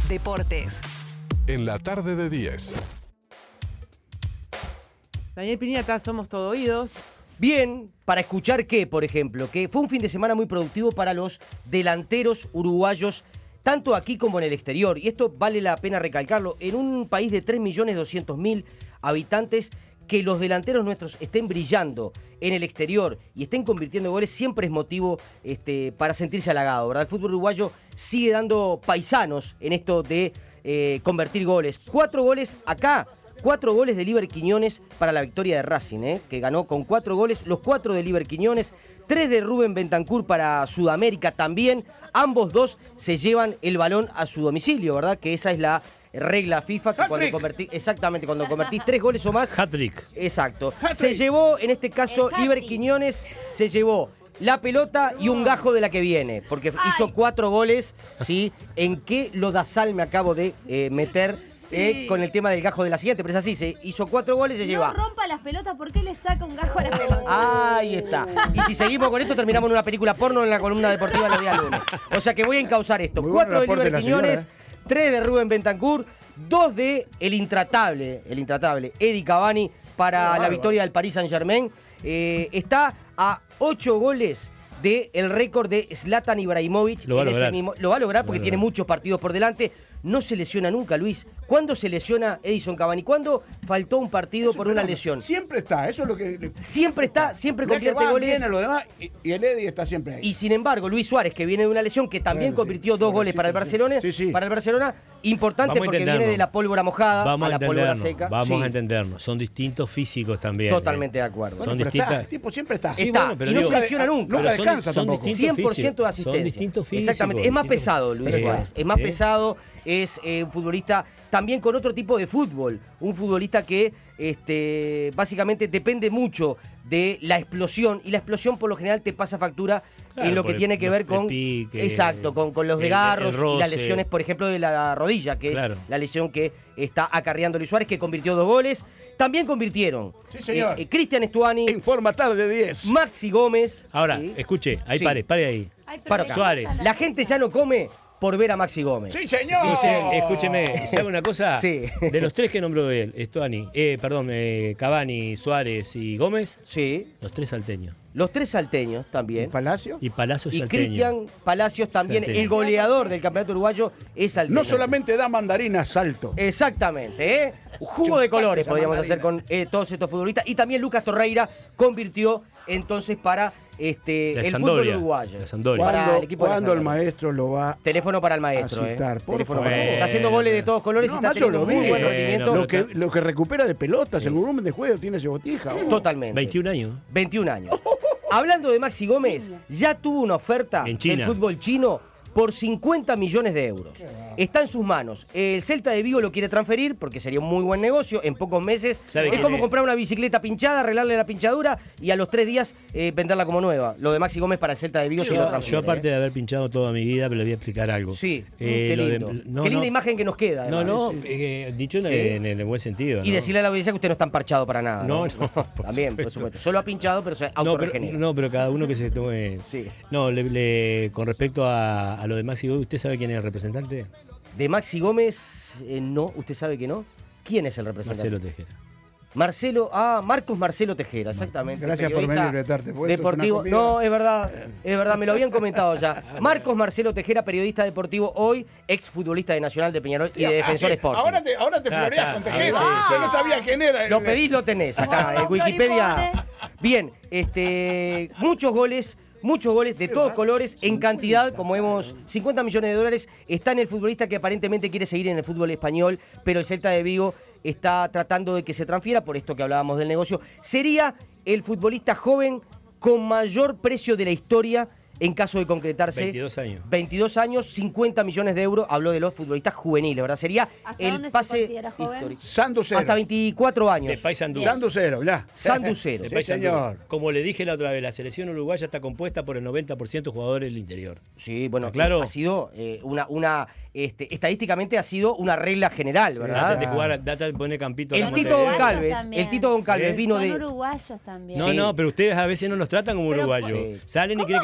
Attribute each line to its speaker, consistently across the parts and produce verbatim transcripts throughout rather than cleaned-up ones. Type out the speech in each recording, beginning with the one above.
Speaker 1: Deportes.
Speaker 2: En la tarde de diez.
Speaker 3: Daniel Piñata, somos todo oídos.
Speaker 4: Bien, para escuchar qué, por ejemplo, que fue un fin de semana muy productivo para los delanteros uruguayos, tanto aquí como en el exterior. Y esto vale la pena recalcarlo. En un país de tres millones doscientos mil habitantes, que los delanteros nuestros estén brillando en el exterior y estén convirtiendo goles siempre es motivo este, para sentirse halagado, ¿verdad? El fútbol uruguayo sigue dando paisanos en esto de eh, convertir goles. Cuatro goles acá, cuatro goles de Liber Quiñones para la victoria de Racing, ¿eh? Que ganó con cuatro goles, los cuatro de Liber Quiñones, tres de Rubén Bentancur para Sudamérica también. Ambos dos se llevan el balón a su domicilio, ¿verdad? Que esa es la regla FIFA, que cuando convertís, exactamente, cuando convertís tres goles o más.
Speaker 5: Hat-trick.
Speaker 4: Exacto. Se llevó, en este caso, Liber Quiñones se llevó la pelota y un gajo de la que viene, porque Ay. hizo cuatro goles, ¿sí? ¿En qué lodazal me acabo de eh, meter? Sí. Eh, con el tema del gajo de la siguiente, pero es así, se hizo cuatro goles y se
Speaker 6: no
Speaker 4: lleva.
Speaker 6: No rompa las pelotas, ¿por qué le saca un gajo a las pelotas?
Speaker 4: Ahí está. Y si seguimos con esto, terminamos en una película porno en la columna deportiva el día lunes. O sea que voy a encauzar esto. Muy cuatro bueno de Liber Quiñones, señora, ¿eh? tres de Rubén Bentancur, dos de el intratable, el intratable Eddy Cavani para oh, la victoria del Paris Saint-Germain. Eh, está a ocho goles del récord de Zlatan Ibrahimovic.
Speaker 5: Lo va a lograr.
Speaker 4: Ese mismo, lo va a lograr porque tiene muchos partidos por delante. No se lesiona nunca, Luis. ¿Cuándo se lesiona Edison Cavani? ¿Cuándo faltó un partido por una lesión?
Speaker 7: Siempre está, eso es lo que...
Speaker 4: Siempre está, siempre
Speaker 7: no
Speaker 4: convierte
Speaker 7: es que va,
Speaker 4: goles.
Speaker 7: Viene lo demás, y, y el Eddy está siempre ahí.
Speaker 4: Y sin embargo, Luis Suárez, que viene de una lesión, que también bueno, convirtió sí, dos goles para el Barcelona, sí, sí. para el Barcelona, importante porque viene de la pólvora mojada
Speaker 5: vamos
Speaker 4: a la pólvora seca.
Speaker 5: Vamos
Speaker 4: sí.
Speaker 5: a entendernos, son distintos físicos también.
Speaker 4: Totalmente
Speaker 5: eh.
Speaker 4: de acuerdo.
Speaker 7: Bueno,
Speaker 5: son
Speaker 7: pero
Speaker 5: distintas.
Speaker 7: Está, el tipo siempre está.
Speaker 4: Sí, está, bueno, pero y no digo, se lesiona nunca.
Speaker 7: Nunca descansa
Speaker 5: son,
Speaker 7: tampoco.
Speaker 4: cien por ciento de asistencia.
Speaker 5: Son distintos físicos.
Speaker 4: Exactamente, es más pesado Luis eh, Suárez, es más eh. pesado, es eh, un futbolista también con otro tipo de fútbol, un futbolista que este, básicamente depende mucho de la explosión, y la explosión por lo general te pasa factura claro, en lo que el, tiene que ver con
Speaker 5: pique,
Speaker 4: exacto, con, con los desgarros y las lesiones, por ejemplo, de la rodilla, que claro. es la lesión que está acarreando Luis Suárez, que convirtió dos goles. También convirtieron
Speaker 7: sí, señor.
Speaker 4: Eh, eh, Cristian Estuani,
Speaker 7: en forma tarde diez.
Speaker 4: Maxi Gómez.
Speaker 5: Ahora,
Speaker 4: ¿sí?
Speaker 5: escuche, ahí
Speaker 4: sí.
Speaker 5: pare, pare ahí.
Speaker 6: Ay,
Speaker 4: Para
Speaker 5: Suárez.
Speaker 4: La gente ya no come por ver a Maxi Gómez.
Speaker 7: ¡Sí, señor!
Speaker 5: Dice, escúcheme, ¿sabe una cosa?
Speaker 4: Sí.
Speaker 5: De los tres que nombró él, Estuani, eh, perdón, eh, Cavani, Suárez y Gómez,
Speaker 4: sí.
Speaker 5: los tres salteños.
Speaker 4: Los tres salteños también.
Speaker 7: ¿Y Palacio?
Speaker 5: Y Palacios
Speaker 4: Y
Speaker 5: salteño.
Speaker 4: Cristian Palacios también,
Speaker 5: salteño.
Speaker 4: El goleador del campeonato uruguayo es salteño.
Speaker 7: No solamente da mandarina, salto.
Speaker 4: Exactamente, ¿eh? Jugo de colores podríamos hacer con eh, todos estos futbolistas. Y también Lucas Torreira convirtió entonces para este, el
Speaker 5: Sampdoria,
Speaker 4: fútbol uruguayo.
Speaker 5: La Sampdoria.
Speaker 7: ¿Cuándo,
Speaker 4: el equipo
Speaker 7: ¿cuándo el maestro lo va
Speaker 4: Teléfono para el maestro,
Speaker 7: a citar?
Speaker 4: ¿eh?
Speaker 7: Por
Speaker 4: Teléfono
Speaker 7: favor.
Speaker 4: para... Está haciendo goles de todos colores
Speaker 7: No,
Speaker 4: y está
Speaker 7: macho,
Speaker 4: teniendo
Speaker 7: lo
Speaker 4: muy
Speaker 7: vi.
Speaker 4: buen
Speaker 5: Bueno,
Speaker 4: rendimiento.
Speaker 7: Lo que, lo que recupera de pelotas, sí. el volumen de juego tiene ese botija. Oh.
Speaker 4: Totalmente.
Speaker 5: veintiún años.
Speaker 4: veintiún años. Hablando de Maxi Gómez, ya tuvo una oferta
Speaker 5: en China.
Speaker 4: del fútbol chino por cincuenta millones de euros. Está en sus manos. El Celta de Vigo lo quiere transferir porque sería un muy buen negocio en pocos meses. Es como es? comprar una bicicleta pinchada, arreglarle la pinchadura y a los tres días eh, venderla como nueva. Lo de Maxi Gómez para el Celta de Vigo
Speaker 5: yo,
Speaker 4: sí lo transfiere.
Speaker 5: Yo aparte
Speaker 4: ¿eh?
Speaker 5: de haber pinchado toda mi vida, pero le voy a explicar algo.
Speaker 4: Sí,
Speaker 5: eh,
Speaker 4: qué lindo.
Speaker 5: De, no,
Speaker 4: qué linda
Speaker 5: no,
Speaker 4: imagen que nos queda.
Speaker 5: No,
Speaker 4: además.
Speaker 5: no, eh, dicho
Speaker 4: sí.
Speaker 5: en, en el buen sentido.
Speaker 4: Y
Speaker 5: ¿no?
Speaker 4: decirle a la audiencia que usted no está emparchado para nada.
Speaker 5: No,
Speaker 4: no.
Speaker 5: no. Por
Speaker 4: También,
Speaker 5: supuesto.
Speaker 4: por supuesto. Solo ha pinchado, pero se
Speaker 5: no,
Speaker 4: autorregenera.
Speaker 5: pero, no, pero cada uno que se tome...
Speaker 4: Sí.
Speaker 5: No, le, le, con respecto a, a lo de Maxi Gómez, ¿usted sabe quién es el representante?
Speaker 4: De Maxi Gómez, eh, no, ¿usted sabe que no? ¿Quién es el representante?
Speaker 5: Marcelo Tejera.
Speaker 4: Marcelo, ah, Marcos Marcelo Tejera, exactamente.
Speaker 7: Gracias por venir a retarte.
Speaker 4: Deportivo, no, es verdad, es verdad, me lo habían comentado ya. Marcos Marcelo Tejera, periodista deportivo, hoy exfutbolista de Nacional de Peñarol y de Defensor Sporting.
Speaker 7: Ahora te, ahora te floreas con Tejera. Yo no sabía quién era.
Speaker 4: Lo pedís, lo tenés acá, en Wikipedia. Bien, este, muchos goles. Muchos goles de todos colores, en cantidad, como vemos, cincuenta millones de dólares. Está en el futbolista que aparentemente quiere seguir en el fútbol español, pero el Celta de Vigo está tratando de que se transfiera, por esto que hablábamos del negocio. Sería el futbolista joven con mayor precio de la historia en caso de concretarse.
Speaker 5: veintidós años.
Speaker 4: veintidós años, cincuenta millones de euros. Habló de los futbolistas juveniles, ¿verdad? Sería
Speaker 6: ¿Hasta
Speaker 4: el
Speaker 6: dónde
Speaker 4: pase
Speaker 6: se considera joven?
Speaker 4: histórico.
Speaker 7: Sanducero.
Speaker 4: Hasta veinticuatro años.
Speaker 5: De Paysandú.
Speaker 7: Sanducero, ya.
Speaker 4: Sanducero.
Speaker 5: De
Speaker 7: Sí,
Speaker 5: Paysandú.
Speaker 7: señor.
Speaker 5: Como le dije la otra vez, la selección uruguaya está compuesta por el noventa por ciento de jugadores del interior.
Speaker 4: Sí, bueno,
Speaker 5: claro.
Speaker 4: ha sido eh, una, una este, estadísticamente ha sido una regla general, ¿verdad?
Speaker 5: Data de jugar, data de poner campito a la
Speaker 4: El Tito
Speaker 5: Montevideo.
Speaker 4: Goncalves, el Tito Goncalves
Speaker 5: ¿Eh?
Speaker 4: vino
Speaker 6: Son
Speaker 4: de...
Speaker 6: uruguayos también.
Speaker 5: No,
Speaker 4: Sí.
Speaker 5: no, pero ustedes a veces no los tratan como
Speaker 6: Pero,
Speaker 5: uruguayos.
Speaker 4: sí.
Speaker 5: Salen y creen que es todo campo.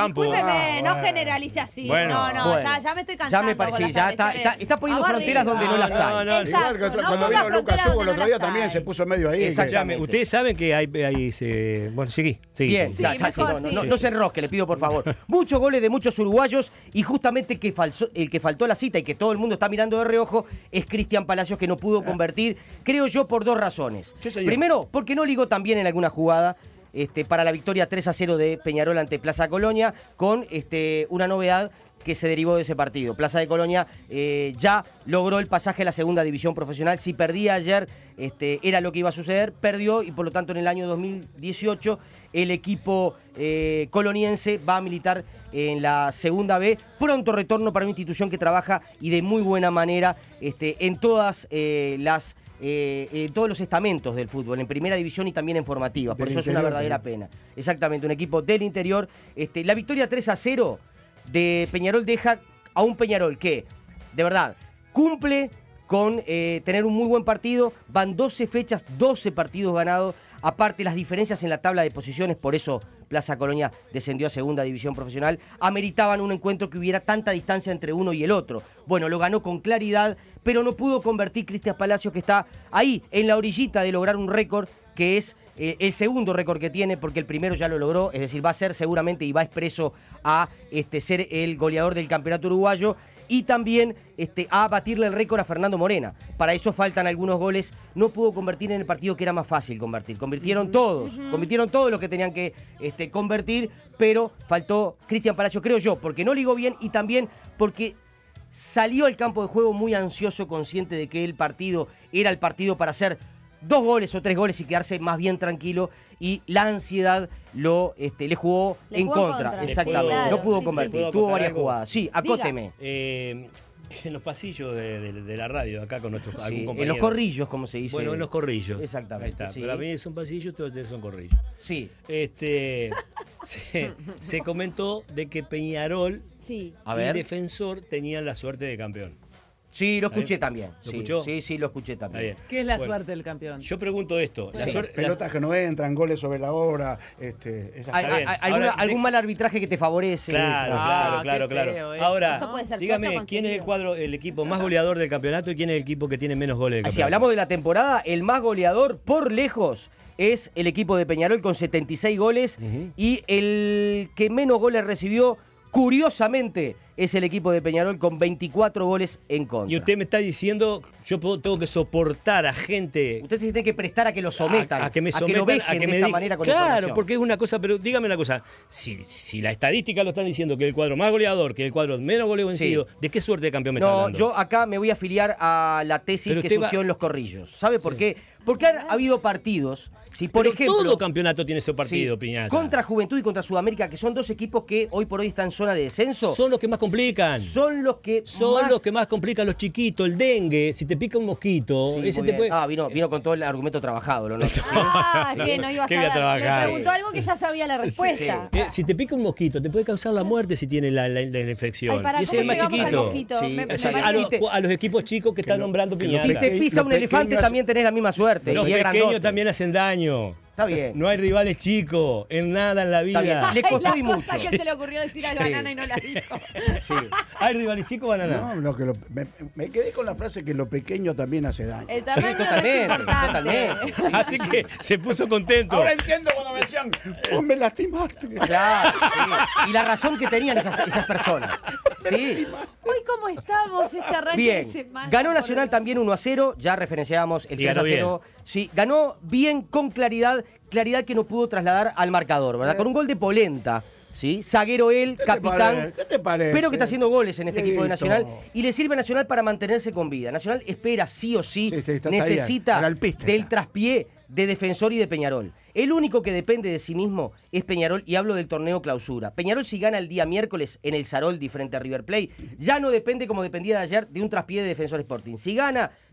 Speaker 5: campo.
Speaker 6: Discúlpeme,
Speaker 7: Ah,
Speaker 6: no
Speaker 7: bueno.
Speaker 6: generalice así.
Speaker 5: Bueno,
Speaker 6: no, no,
Speaker 4: bueno.
Speaker 6: ya, ya me estoy
Speaker 4: Ya
Speaker 6: cansando.
Speaker 4: me parece,
Speaker 6: con las
Speaker 4: ya está,
Speaker 6: agresiones.
Speaker 4: está, está poniendo
Speaker 6: Vamos
Speaker 4: fronteras
Speaker 6: arriba.
Speaker 4: donde no,
Speaker 5: No,
Speaker 4: las
Speaker 5: no,
Speaker 4: hay.
Speaker 5: no.
Speaker 6: Exacto,
Speaker 7: Igual que otro-
Speaker 6: no
Speaker 7: cuando
Speaker 6: ponga
Speaker 7: vino Lucas
Speaker 6: fronteras
Speaker 7: Hugo
Speaker 6: donde
Speaker 7: el
Speaker 6: no
Speaker 7: otro día
Speaker 6: las
Speaker 7: también
Speaker 6: hay.
Speaker 7: se puso medio ahí. que-
Speaker 4: Exactamente.
Speaker 5: Escuchame, ustedes saben que hay, hay se... Bueno, seguí, seguí.
Speaker 4: Bien,
Speaker 5: seguí.
Speaker 4: ya,
Speaker 6: Sí,
Speaker 4: ya, sí,
Speaker 6: mejor,
Speaker 4: no, no,
Speaker 6: sí.
Speaker 4: no,
Speaker 5: Sí,
Speaker 4: no
Speaker 5: sí.
Speaker 4: se enrosque, le pido por favor. Muchos goles de muchos uruguayos y justamente que falsó- el que faltó a la cita y que todo el mundo está mirando de reojo es Cristian Palacios, que no pudo convertir, creo yo, por dos razones.
Speaker 7: Sí, señor.
Speaker 4: Primero, porque no ligó tan bien en alguna jugada. Este, para la victoria tres a cero de Peñarol ante Plaza Colonia, con este, una novedad que se derivó de ese partido. Plaza de Colonia eh, ya logró el pasaje a la segunda división profesional. Si perdía ayer, este, era lo que iba a suceder. Perdió y por lo tanto en el año dos mil dieciocho el equipo eh, coloniense va a militar en la segunda B. Pronto retorno para una institución que trabaja y de muy buena manera este, en todas eh, las... Eh, eh, todos los estamentos del fútbol, en primera división y también en formativa. Por
Speaker 7: Del
Speaker 4: eso es una
Speaker 7: interior,
Speaker 4: verdadera
Speaker 7: sí.
Speaker 4: pena. Exactamente, un equipo del interior. Este, la victoria tres a cero de Peñarol deja a un Peñarol que, de verdad, cumple con eh, tener un muy buen partido. Van doce fechas, doce partidos ganados. Aparte, las diferencias en la tabla de posiciones, por eso Plaza Colonia descendió a segunda división profesional, ameritaban un encuentro que hubiera tanta distancia entre uno y el otro. Bueno, lo ganó con claridad, pero no pudo convertir Cristian Palacios, que está ahí, en la orillita de lograr un récord, que es eh, el segundo récord que tiene, porque el primero ya lo logró, es decir, va a ser seguramente y va expreso a este, ser el goleador del campeonato uruguayo, y también este, a batirle el récord a Fernando Morena. Para eso faltan algunos goles. No pudo convertir en el partido que era más fácil convertir. Convirtieron todos, convirtieron todos los que tenían que este, convertir, pero faltó Cristian Palacio, creo yo, porque no ligó bien y también porque salió al campo de juego muy ansioso, consciente de que el partido era el partido para hacer dos goles o tres goles y quedarse más bien tranquilo, y la ansiedad lo este, le jugó
Speaker 6: Le
Speaker 4: en
Speaker 6: jugó en
Speaker 4: contra.
Speaker 6: contra.
Speaker 4: Exactamente,
Speaker 6: Claro,
Speaker 4: no pudo
Speaker 6: sí,
Speaker 4: convertir,
Speaker 5: sí. ¿Puedo
Speaker 4: tuvo
Speaker 5: acotar
Speaker 4: varias
Speaker 5: algo?
Speaker 4: jugadas. Sí, acóteme.
Speaker 5: Eh, en los pasillos de, de- de la radio, acá con nuestros
Speaker 4: Sí,
Speaker 5: algún
Speaker 4: en
Speaker 5: compañero.
Speaker 4: los corrillos, como se dice.
Speaker 5: Bueno, en los corrillos.
Speaker 4: Exactamente,
Speaker 5: Ahí está.
Speaker 4: sí.
Speaker 5: Pero a mí son pasillos, todos ustedes son corrillos.
Speaker 4: Sí.
Speaker 5: Este, se, se comentó de que Peñarol
Speaker 6: Sí.
Speaker 4: A
Speaker 5: y
Speaker 4: ver.
Speaker 5: Defensor tenían la suerte de campeón.
Speaker 4: Sí, lo escuché
Speaker 5: ¿Está bien?
Speaker 4: también.
Speaker 5: ¿Lo
Speaker 4: sí,
Speaker 5: escuchó?
Speaker 4: sí, sí, lo escuché
Speaker 5: Está
Speaker 4: también.
Speaker 5: bien.
Speaker 3: ¿Qué es la
Speaker 5: Bueno,
Speaker 3: suerte del campeón?
Speaker 5: Yo pregunto esto. La
Speaker 4: Sí.
Speaker 5: suerte- la-
Speaker 7: Pelotas que no entran, goles sobre la hora, este, esas
Speaker 4: ¿Hay-
Speaker 5: Está
Speaker 4: hay-
Speaker 5: bien.
Speaker 4: hay- alguna-
Speaker 5: Ahora,
Speaker 4: ¿Algún
Speaker 5: deja-
Speaker 4: mal arbitraje que te favorece?
Speaker 5: Claro,
Speaker 3: Ah,
Speaker 5: claro, claro,
Speaker 3: qué
Speaker 5: claro.
Speaker 3: feo eso.
Speaker 5: Ahora,
Speaker 6: Eso puede ser
Speaker 5: dígame,
Speaker 6: suerte o
Speaker 5: ¿quién es el
Speaker 6: conseguido?
Speaker 5: cuadro, el equipo más goleador del campeonato y quién es el equipo que tiene menos goles del
Speaker 4: Ah,
Speaker 5: campeonato?
Speaker 4: Si hablamos de la temporada, el más goleador por lejos es el equipo de Peñarol con setenta y seis goles,
Speaker 5: Ujú.
Speaker 4: y el que menos goles recibió, curiosamente, es el equipo de Peñarol con veinticuatro goles en contra.
Speaker 5: Y usted me está diciendo, yo puedo- tengo que soportar a gente
Speaker 4: Usted se tiene que prestar a que lo sometan,
Speaker 5: a, a que me
Speaker 4: lo
Speaker 5: sometan,
Speaker 4: vejen
Speaker 5: a que
Speaker 4: de
Speaker 5: me
Speaker 4: esa
Speaker 5: digan.
Speaker 4: manera con
Speaker 5: Claro,
Speaker 4: información.
Speaker 5: porque es una cosa, pero dígame una cosa, si, si la estadística lo están diciendo que es el cuadro más goleador, que es el cuadro menos goles vencido, ¿de qué suerte de campeón me está
Speaker 4: No,
Speaker 5: hablando?
Speaker 4: yo acá me voy a afiliar a la tesis
Speaker 5: Pero
Speaker 4: que
Speaker 5: usted va-
Speaker 4: surgió en los corrillos. ¿Sabe por qué? Porque han habido partidos, si por
Speaker 5: Pero
Speaker 4: ejemplo...
Speaker 5: todo campeonato tiene ese partido,
Speaker 4: Sí,
Speaker 5: Piñata.
Speaker 4: contra Juventud y contra Sudamérica, que son dos equipos que hoy por hoy están en zona de descenso.
Speaker 5: Son los que más complican.
Speaker 4: Son los que
Speaker 5: Son
Speaker 4: más...
Speaker 5: los que más complican los chiquitos, el dengue, si te pica un mosquito,
Speaker 4: Sí,
Speaker 5: ese
Speaker 4: muy
Speaker 5: te
Speaker 4: bien.
Speaker 5: puede...
Speaker 4: Ah, vino, vino con todo el argumento trabajado, lo noto.
Speaker 6: Ah, que no ibas
Speaker 5: ¿Qué
Speaker 6: a
Speaker 5: voy a
Speaker 6: dar.
Speaker 5: trabajar?
Speaker 6: Le preguntó algo que ya sabía la respuesta.
Speaker 5: Eh, si te pica un mosquito, te puede causar la muerte si tiene la, la- la infección.
Speaker 6: Ay, para,
Speaker 5: y ese es el
Speaker 6: ¿cómo
Speaker 5: más
Speaker 6: llegamos al
Speaker 5: chiquito.
Speaker 6: mosquito?
Speaker 4: Sí,
Speaker 6: Me- me
Speaker 5: O sea,
Speaker 6: parece-
Speaker 5: a, los,
Speaker 4: Si te-
Speaker 5: a los equipos chicos que están
Speaker 7: lo-
Speaker 5: nombrando
Speaker 7: que lo
Speaker 5: Piñata.
Speaker 4: Si te
Speaker 7: Lo
Speaker 4: pisa un
Speaker 7: pequeño
Speaker 4: elefante
Speaker 7: hace-
Speaker 4: también tenés la misma suerte.
Speaker 5: Los
Speaker 4: y es
Speaker 5: pequeños
Speaker 4: grandote.
Speaker 5: también hacen daño.
Speaker 4: Está bien.
Speaker 5: No hay rivales chicos en nada en la vida.
Speaker 4: bien. Le
Speaker 6: Ay,
Speaker 4: costó
Speaker 6: la
Speaker 4: y
Speaker 6: cosa
Speaker 4: mucho.
Speaker 6: que se le ocurrió decir a
Speaker 4: Sí.
Speaker 6: Banana y no la dijo.
Speaker 4: Sí.
Speaker 5: ¿Hay rivales chicos, banana?
Speaker 7: No, lo que lo- me, me quedé con la frase que lo pequeño también hace daño.
Speaker 6: El tamaño no es
Speaker 4: totalmente,
Speaker 6: importante.
Speaker 4: totalmente.
Speaker 5: Así que se puso contento.
Speaker 7: Ahora entiendo cuando me decían, vos me lastimaste.
Speaker 4: Claro, sí. Y la razón que tenían esas, esas personas. Sí.
Speaker 6: Hoy cómo estamos este arranque
Speaker 4: Bien.
Speaker 6: de semana.
Speaker 4: Ganó
Speaker 6: por
Speaker 4: Nacional
Speaker 6: Dios.
Speaker 4: también uno a cero. Ya referenciábamos el
Speaker 5: Y
Speaker 4: tres a
Speaker 5: ganó
Speaker 4: cero. Sí, ganó bien, con claridad. Claridad que no pudo trasladar al marcador, ¿verdad? Con un gol de Polenta. ¿Sí? Zaguero él,
Speaker 7: ¿Qué te
Speaker 4: capitán.
Speaker 7: parece? ¿Qué te parece?
Speaker 4: Pero que está haciendo goles en este equipo de
Speaker 7: Listo.
Speaker 4: Nacional. Y le sirve a Nacional para mantenerse con vida. Nacional espera sí o sí,
Speaker 7: Sí, sí, está- está
Speaker 4: necesita
Speaker 7: bien. Al alpiste
Speaker 4: del
Speaker 7: está.
Speaker 4: traspié de Defensor y de Peñarol. El único que depende de sí mismo es Peñarol, y hablo del torneo clausura. Peñarol, si gana el día miércoles en el Saroldi frente a River Plate, ya no depende, como dependía de ayer, de un traspié de Defensor Sporting. Si gana,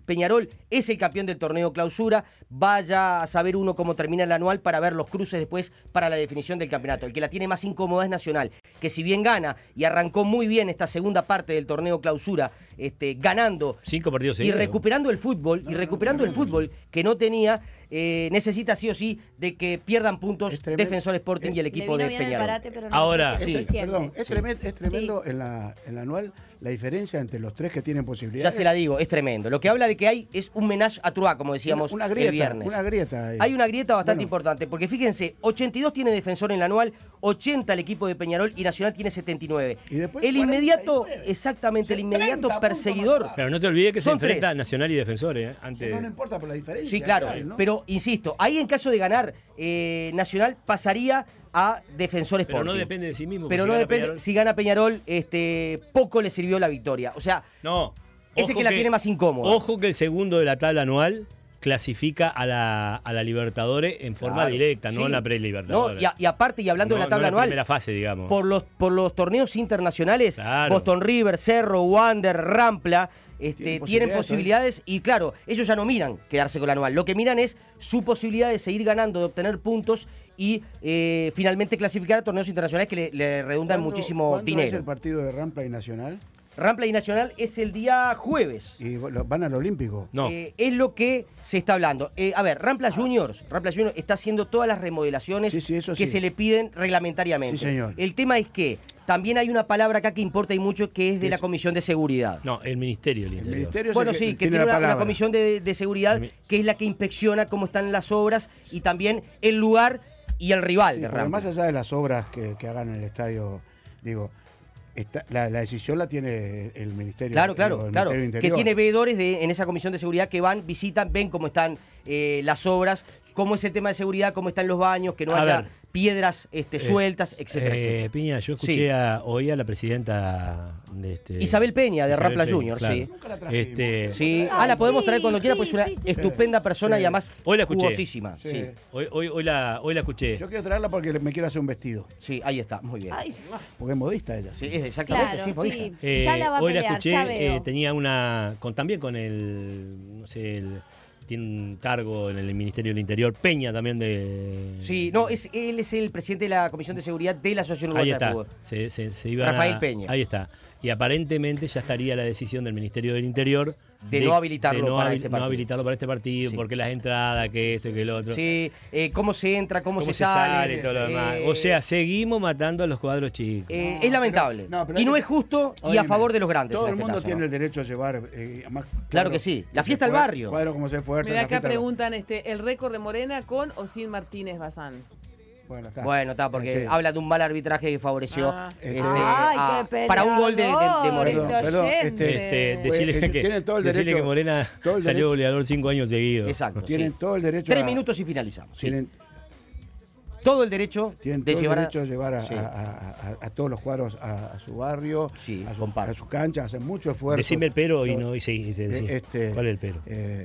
Speaker 4: Peñarol es el campeón del torneo clausura. Vaya a saber uno cómo termina el anual para ver los cruces después para la definición del campeonato. El que la tiene más incómoda es Nacional, que si bien gana y arrancó muy bien esta segunda parte del torneo clausura, este, ganando
Speaker 5: Cinco partidos
Speaker 4: y
Speaker 5: seguidos.
Speaker 4: recuperando el fútbol, y recuperando el fútbol que no tenía, eh, necesita sí o sí de que pierdan puntos
Speaker 7: Es tremendo.
Speaker 4: Defensor Sporting y el
Speaker 6: Le
Speaker 4: equipo
Speaker 6: vino
Speaker 4: de
Speaker 6: bien el
Speaker 4: Peñarol.
Speaker 6: parate, pero no
Speaker 5: Ahora-
Speaker 6: fue
Speaker 4: Sí,
Speaker 6: suficiente.
Speaker 7: Perdón, es,
Speaker 4: Sí.
Speaker 7: tremendo, es tremendo en, la, en la anual la diferencia entre los tres que tienen
Speaker 4: Ya
Speaker 7: posibilidades.
Speaker 4: se la digo, es tremendo. Lo que habla de que hay es un menage à trois, como decíamos
Speaker 7: una, una grieta,
Speaker 4: el viernes.
Speaker 7: una grieta. ahí.
Speaker 4: Hay una grieta bastante
Speaker 7: Bueno.
Speaker 4: importante, porque fíjense, ochenta y dos tiene Defensor en el anual, ochenta el equipo de Peñarol y Nacional tiene setenta y nueve.
Speaker 7: Y después
Speaker 4: el inmediato,
Speaker 7: cuarenta y nueve.
Speaker 4: exactamente, el
Speaker 7: Sí,
Speaker 4: inmediato
Speaker 7: treinta puntos
Speaker 4: perseguidor.
Speaker 7: más
Speaker 5: Pero no te olvides que se
Speaker 4: Son
Speaker 5: enfrenta
Speaker 4: tres.
Speaker 5: Nacional y Defensores. ¿eh? Antes...
Speaker 7: No, no importa por la diferencia.
Speaker 4: Sí, claro,
Speaker 7: que hay, ¿no?
Speaker 4: pero insisto, ahí en caso de ganar, eh, Nacional pasaría a Defensor Sporting.
Speaker 5: Pero no depende de sí mismo.
Speaker 4: Pero
Speaker 5: porque
Speaker 4: no
Speaker 5: si gana
Speaker 4: depende,
Speaker 5: Peñarol-
Speaker 4: si gana Peñarol, este, poco le sirvió la victoria. O sea,
Speaker 5: No.
Speaker 4: ese
Speaker 5: ojo
Speaker 4: que la tiene más incómoda.
Speaker 5: Ojo que el segundo de la tabla anual clasifica a la, a la Libertadores en forma
Speaker 4: Claro,
Speaker 5: directa, no
Speaker 4: sí.
Speaker 5: en la pre-Libertadores.
Speaker 4: No, y, a- y aparte, y hablando
Speaker 5: No,
Speaker 4: de la
Speaker 5: no
Speaker 4: tabla
Speaker 5: en
Speaker 4: anual,
Speaker 5: primera fase, digamos.
Speaker 4: por los, por los torneos internacionales,
Speaker 5: Claro.
Speaker 4: Boston River, Cerro, Wander, Rampla, este,
Speaker 7: Tienen
Speaker 4: tienen
Speaker 7: posibilidades,
Speaker 4: posibilidades y claro, ellos ya no miran quedarse con la anual, lo que miran es su posibilidad de seguir ganando, de obtener puntos y eh, finalmente clasificar a torneos internacionales que le, le redundan
Speaker 7: ¿Cuándo-
Speaker 4: muchísimo
Speaker 7: ¿cuándo es
Speaker 4: dinero.
Speaker 7: el partido de Rampla y Nacional?
Speaker 4: Rampla y Nacional es el día jueves.
Speaker 7: Y bueno, van al Olímpico.
Speaker 5: No.
Speaker 4: Eh, es lo que se está hablando. Eh, a ver, Rampla Juniors, Rampla Juniors está haciendo todas las remodelaciones
Speaker 7: Sí, sí, eso
Speaker 4: que
Speaker 7: sí.
Speaker 4: se le piden reglamentariamente.
Speaker 7: Sí, señor.
Speaker 4: El tema es que también hay una palabra acá que importa y mucho, que es de la Comisión de Seguridad.
Speaker 5: No, el Ministerio del
Speaker 7: El
Speaker 5: Interior.
Speaker 7: ministerio es
Speaker 4: Bueno,
Speaker 7: el
Speaker 4: sí, que
Speaker 7: tiene
Speaker 4: tiene
Speaker 7: la
Speaker 4: una, una
Speaker 7: palabra.
Speaker 4: comisión de, de seguridad
Speaker 5: El mi-
Speaker 4: que es la que inspecciona cómo están las obras y también el lugar y el rival
Speaker 7: Sí,
Speaker 4: de
Speaker 7: porque
Speaker 4: Rampla.
Speaker 7: más allá de las obras que, que hagan en el estadio, digo, está- la, la decisión la tiene el Ministerio.
Speaker 4: Claro,
Speaker 7: digo,
Speaker 4: claro,
Speaker 7: el
Speaker 4: claro.
Speaker 7: Ministerio del
Speaker 4: Que
Speaker 7: Interior.
Speaker 4: tiene veedores de, en esa comisión de seguridad que van, visitan, ven cómo están eh, las obras, cómo es el tema de seguridad, cómo están los baños, que no
Speaker 5: A
Speaker 4: haya
Speaker 5: ver.
Speaker 4: piedras este, sueltas, etcétera,
Speaker 5: Eh,
Speaker 4: etcétera.
Speaker 5: Piña, yo escuché
Speaker 4: Sí.
Speaker 5: a, oí a la presidenta de este,
Speaker 4: Isabel Peña, de
Speaker 5: Isabel
Speaker 4: Rampla
Speaker 5: Peña,
Speaker 4: Junior,
Speaker 5: claro.
Speaker 4: sí.
Speaker 7: Nunca la trajimos.
Speaker 5: Este,
Speaker 4: Sí, ah,
Speaker 6: Ay,
Speaker 4: la podemos
Speaker 6: sí,
Speaker 4: traer cuando quiera,
Speaker 6: sí,
Speaker 4: pues es una
Speaker 6: sí, sí.
Speaker 4: estupenda persona
Speaker 7: Sí.
Speaker 4: y además
Speaker 5: Hoy la escuché.
Speaker 4: jugosísima. Sí.
Speaker 7: Sí.
Speaker 4: Sí.
Speaker 5: hoy, hoy, hoy la, hoy la escuché.
Speaker 7: Yo quiero traerla porque me quiero hacer un vestido.
Speaker 4: ahí está, muy bien.
Speaker 6: Ay,
Speaker 7: Porque es modista ella.
Speaker 4: Sí, es exactamente,
Speaker 6: claro,
Speaker 4: sí,
Speaker 6: sí.
Speaker 4: modista.
Speaker 5: Eh,
Speaker 6: ya la va a
Speaker 5: hoy
Speaker 6: pelear,
Speaker 5: la escuché,
Speaker 6: ya veo.
Speaker 5: eh, tenía una, con, también con el, no sé, el, tiene un cargo en el Ministerio del Interior, Peña también de...
Speaker 4: Sí, no, es, él es el presidente de la Comisión de Seguridad de la Asociación
Speaker 5: Ahí
Speaker 4: Uruguaya de
Speaker 5: está,
Speaker 4: Fútbol.
Speaker 5: se, se, se iban
Speaker 4: Rafael
Speaker 5: a-
Speaker 4: Peña.
Speaker 5: Ahí está. Y aparentemente ya estaría la decisión del Ministerio del Interior
Speaker 4: De no habilitarlo
Speaker 5: de no
Speaker 4: para
Speaker 5: habil-
Speaker 4: este
Speaker 5: no
Speaker 4: partido.
Speaker 5: habilitarlo para este partido,
Speaker 4: Sí.
Speaker 5: porque las entradas, que esto y que lo otro.
Speaker 4: Sí, eh, cómo se entra, cómo,
Speaker 5: ¿Cómo
Speaker 4: se, sale.
Speaker 5: y todo lo demás?
Speaker 4: eh,
Speaker 5: O sea, seguimos matando a los cuadros chicos.
Speaker 4: eh,
Speaker 7: No,
Speaker 4: es lamentable.
Speaker 7: pero- no, pero
Speaker 4: y
Speaker 7: hay
Speaker 4: no
Speaker 7: que-
Speaker 4: es justo y a
Speaker 7: Óyeme,
Speaker 4: favor de los grandes.
Speaker 7: Todo
Speaker 4: en
Speaker 7: el
Speaker 4: este
Speaker 7: mundo
Speaker 4: caso,
Speaker 7: tiene
Speaker 4: ¿no?
Speaker 7: el derecho a llevar. eh, además,
Speaker 4: Claro que sí. La fiesta del barrio.
Speaker 7: Cuadro como se fuerza.
Speaker 3: Mira,
Speaker 7: la
Speaker 3: acá
Speaker 7: fiesta del-
Speaker 3: preguntan este, el récord de Morena con o sin Martínez Bazán.
Speaker 7: Bueno, está.
Speaker 4: Bueno, está, porque
Speaker 7: Sí.
Speaker 4: habla de un mal arbitraje que favoreció
Speaker 3: Ah.
Speaker 4: este,
Speaker 6: Ay,
Speaker 4: a-
Speaker 6: qué
Speaker 4: para un gol de, de- de
Speaker 6: peleador,
Speaker 4: Moreno.
Speaker 6: ese
Speaker 7: Perdón,
Speaker 6: oyente.
Speaker 5: Este,
Speaker 7: Pues,
Speaker 5: decirle,
Speaker 7: eh,
Speaker 5: que,
Speaker 7: tienen todo el
Speaker 5: decirle
Speaker 7: derecho-
Speaker 5: que Morena
Speaker 7: todo el
Speaker 5: salió
Speaker 7: derecho-
Speaker 5: goleador cinco años seguidos.
Speaker 4: Exacto.
Speaker 7: Tienen
Speaker 4: sí.
Speaker 7: todo el derecho.
Speaker 4: Tres
Speaker 7: a-
Speaker 4: minutos y finalizamos. sí.
Speaker 7: Tienen,
Speaker 4: Todo el derecho
Speaker 7: tienen
Speaker 4: de
Speaker 7: todo
Speaker 4: llevar
Speaker 7: el
Speaker 4: a-
Speaker 7: derecho a llevar a,
Speaker 4: Sí.
Speaker 7: a- a- a- a todos los cuadros a, a su barrio,
Speaker 4: Sí,
Speaker 7: a, su,
Speaker 4: comparto.
Speaker 7: a su cancha, hacen mucho esfuerzo.
Speaker 5: Decime el pero y
Speaker 7: Todo-
Speaker 5: no y sí, y te
Speaker 7: eh,
Speaker 5: decí.
Speaker 7: este,
Speaker 5: ¿Cuál es el pero?
Speaker 7: eh,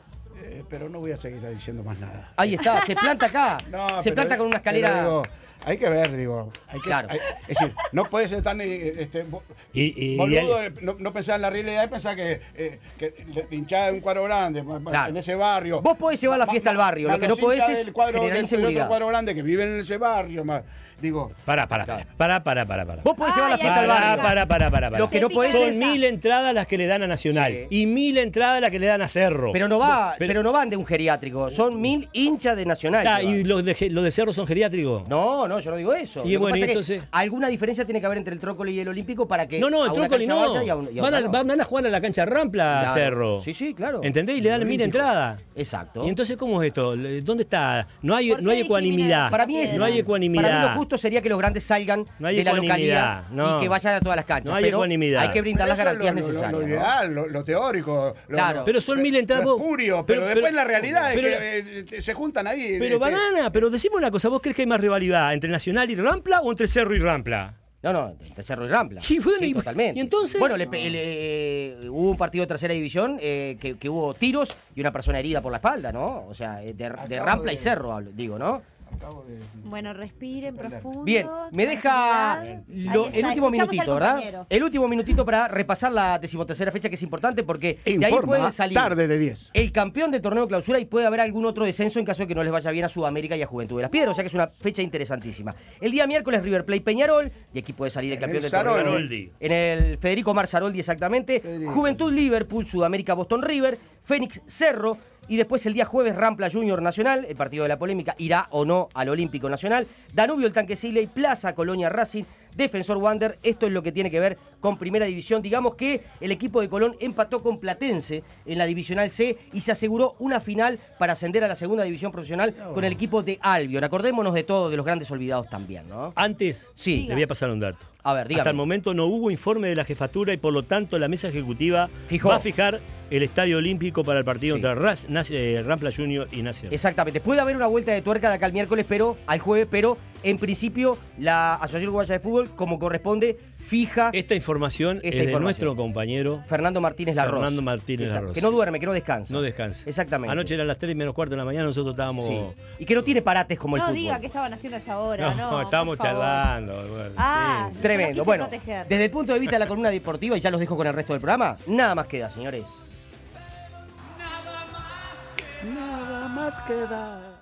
Speaker 7: eh, pero no voy a seguir diciendo más nada.
Speaker 4: Ahí está, se planta acá.
Speaker 7: No,
Speaker 4: se
Speaker 7: pero-
Speaker 4: planta con una
Speaker 7: pero
Speaker 4: escalera.
Speaker 7: digo, hay que ver, digo. Hay que,
Speaker 4: Claro.
Speaker 7: hay- es decir, no puedes ser tan. eh, Este, bo-
Speaker 5: Y- y-
Speaker 7: boludo, eh, no, no pensar en la realidad y pensar que, eh, que hinchada de un cuadro grande,
Speaker 4: Claro.
Speaker 7: en ese barrio.
Speaker 4: Vos podés llevar la
Speaker 7: Ma-
Speaker 4: fiesta al
Speaker 7: ma-
Speaker 4: barrio,
Speaker 7: más
Speaker 4: lo que no
Speaker 7: los
Speaker 4: podés
Speaker 7: hinchas
Speaker 4: es
Speaker 7: del cuadro,
Speaker 4: generar
Speaker 7: del- del
Speaker 4: inseguridad.
Speaker 7: otro cuadro grande que viven en ese barrio. Más, digo,
Speaker 5: Pará, pará, pará, pará, pará, pará, pará.
Speaker 4: Vos podés llevar la
Speaker 6: Ay,
Speaker 4: fiesta al
Speaker 5: Pará,
Speaker 4: barrio.
Speaker 5: pará, pará, pará, pará.
Speaker 4: Lo que no podés
Speaker 5: Son
Speaker 4: es-
Speaker 5: mil entradas las que le dan a Nacional
Speaker 4: Sí.
Speaker 5: y mil entradas las que le dan a Cerro.
Speaker 4: Pero no va,
Speaker 5: Pero-
Speaker 4: pero, no van de un geriátrico, son mil hinchas de Nacional.
Speaker 5: Está,
Speaker 4: que van.
Speaker 5: ¿y los de, los de Cerro son geriátricos?
Speaker 4: No, no, yo no digo eso.
Speaker 5: Y
Speaker 4: Lo que
Speaker 5: bueno,
Speaker 4: pasa
Speaker 5: y
Speaker 4: es que
Speaker 5: entonces-
Speaker 4: alguna diferencia tiene que haber entre el Trócoli y el Olímpico para que
Speaker 5: No, no, el
Speaker 4: a una
Speaker 5: Trócoli
Speaker 4: cancha
Speaker 5: no.
Speaker 4: vaya y a un- y a
Speaker 5: van,
Speaker 4: otra
Speaker 5: a,
Speaker 4: no.
Speaker 5: van a jugar a la cancha Rampla,
Speaker 4: Claro.
Speaker 5: Cerro.
Speaker 4: Sí, sí, claro.
Speaker 5: ¿Entendés? Y le dan mil entradas.
Speaker 4: Exacto.
Speaker 5: ¿Y entonces cómo es esto? ¿Dónde está? No hay,
Speaker 6: ¿Por
Speaker 5: no hay
Speaker 6: qué
Speaker 5: ecuanimidad.
Speaker 6: discriminan?
Speaker 4: Para mí es,
Speaker 5: no hay
Speaker 4: Para
Speaker 5: ecuanimidad.
Speaker 4: mí lo justo sería que los grandes salgan
Speaker 5: No hay
Speaker 4: de la
Speaker 5: ecuanimidad,
Speaker 4: localidad
Speaker 5: no.
Speaker 4: y que vayan a todas las canchas.
Speaker 5: No hay
Speaker 4: pero
Speaker 5: ecuanimidad.
Speaker 4: hay que brindar las
Speaker 7: pero eso es
Speaker 4: garantías
Speaker 7: lo, lo-
Speaker 4: necesarias.
Speaker 7: Lo,
Speaker 4: ¿no?
Speaker 7: ideal, lo, lo teórico. Lo,
Speaker 4: Claro.
Speaker 7: lo-
Speaker 5: Pero son mil entradas.
Speaker 7: lo
Speaker 5: vos-
Speaker 7: espurio,
Speaker 5: pero-
Speaker 7: pero, después
Speaker 5: pero-
Speaker 7: la realidad
Speaker 5: pero-
Speaker 7: es que eh, se juntan ahí.
Speaker 5: Pero
Speaker 7: este,
Speaker 5: banana, pero decime una cosa, ¿vos crees que hay más rivalidad entre Nacional y Rampla o entre Cerro y Rampla?
Speaker 4: No, no, entre Cerro y Rampla.
Speaker 5: Y bueno,
Speaker 4: Sí,
Speaker 5: y-
Speaker 4: totalmente.
Speaker 5: y entonces-
Speaker 4: Bueno, le pe- le- hubo un partido de tercera división eh, que, que hubo tiros y una persona herida por la espalda, ¿no? O sea, eh, de, de
Speaker 7: Acabo
Speaker 4: Rampla
Speaker 7: de-
Speaker 4: y Cerro, hablo- digo, ¿no?
Speaker 7: acabo de...
Speaker 6: Bueno, respiren profundo.
Speaker 4: Bien, me deja
Speaker 6: tranquilidad.
Speaker 4: lo-
Speaker 6: Ahí
Speaker 4: el
Speaker 6: está,
Speaker 4: último
Speaker 6: escuchamos al
Speaker 4: minutito, ¿verdad?
Speaker 6: compañero.
Speaker 4: El último minutito para repasar la decimotercera fecha, que es importante porque de ahí
Speaker 7: Informa,
Speaker 4: puede salir
Speaker 7: tarde de diez.
Speaker 4: el campeón del torneo de clausura y puede haber algún otro descenso en caso de que no les vaya bien a Sudamérica y a Juventud de las Piedras. O sea que es una fecha interesantísima. El día miércoles River Plate Peñarol, y aquí puede salir el
Speaker 7: En
Speaker 4: campeón
Speaker 7: el
Speaker 4: del torneo.
Speaker 5: Saroldi.
Speaker 4: En el Federico Marzaroldi, exactamente.
Speaker 7: Federico.
Speaker 4: Juventud Liverpool, Sudamérica Boston River, Fénix Cerro. Y después el día jueves Rampla Junior Nacional, el partido de la polémica, irá o no al Olímpico Nacional. Danubio el Tanque Siley, Plaza Colonia Racing, Defensor Wander. Esto es lo que tiene que ver con Primera División. Digamos que el equipo de Colón empató con Platense en la Divisional C y se aseguró una final para ascender a la Segunda División Profesional con el equipo de Albion. Acordémonos de todo, de los grandes olvidados también, ¿no?
Speaker 5: Antes,
Speaker 4: Sí.
Speaker 5: le voy a pasar un dato.
Speaker 4: A ver, dígame.
Speaker 5: Hasta el momento no hubo informe de la jefatura y por lo tanto la mesa ejecutiva
Speaker 4: Fijó.
Speaker 5: va a fijar el estadio olímpico para el partido
Speaker 4: Sí.
Speaker 5: entre Ras- Nas- eh, Rampla Junior y Nacional.
Speaker 4: Exactamente. Puede haber una vuelta de tuerca de acá al miércoles, pero al jueves, pero en principio la Asociación Uruguaya de Fútbol, como corresponde, fija
Speaker 5: Esta información
Speaker 4: Esta
Speaker 5: es de
Speaker 4: información.
Speaker 5: nuestro compañero
Speaker 4: Fernando Martínez Larroz.
Speaker 5: Fernando Martínez
Speaker 4: Que está-
Speaker 5: Larroz.
Speaker 4: Que no duerme, que no descansa.
Speaker 5: No descansa.
Speaker 4: Exactamente.
Speaker 5: Anoche eran las tres menos cuarto de la mañana, nosotros estábamos...
Speaker 4: Sí. Y que no tiene parates como el
Speaker 6: No
Speaker 4: fútbol.
Speaker 6: diga qué estaban haciendo a esa hora,
Speaker 5: No,
Speaker 6: no.
Speaker 5: estábamos
Speaker 6: por favor.
Speaker 5: charlando. bueno,
Speaker 6: Ah,
Speaker 5: sí.
Speaker 6: se
Speaker 4: Tremendo.
Speaker 6: los quise
Speaker 4: Bueno,
Speaker 6: proteger.
Speaker 4: desde el punto de vista de la columna deportiva, y ya los dejo con el resto del programa, nada más queda, señores.
Speaker 7: Nada más queda.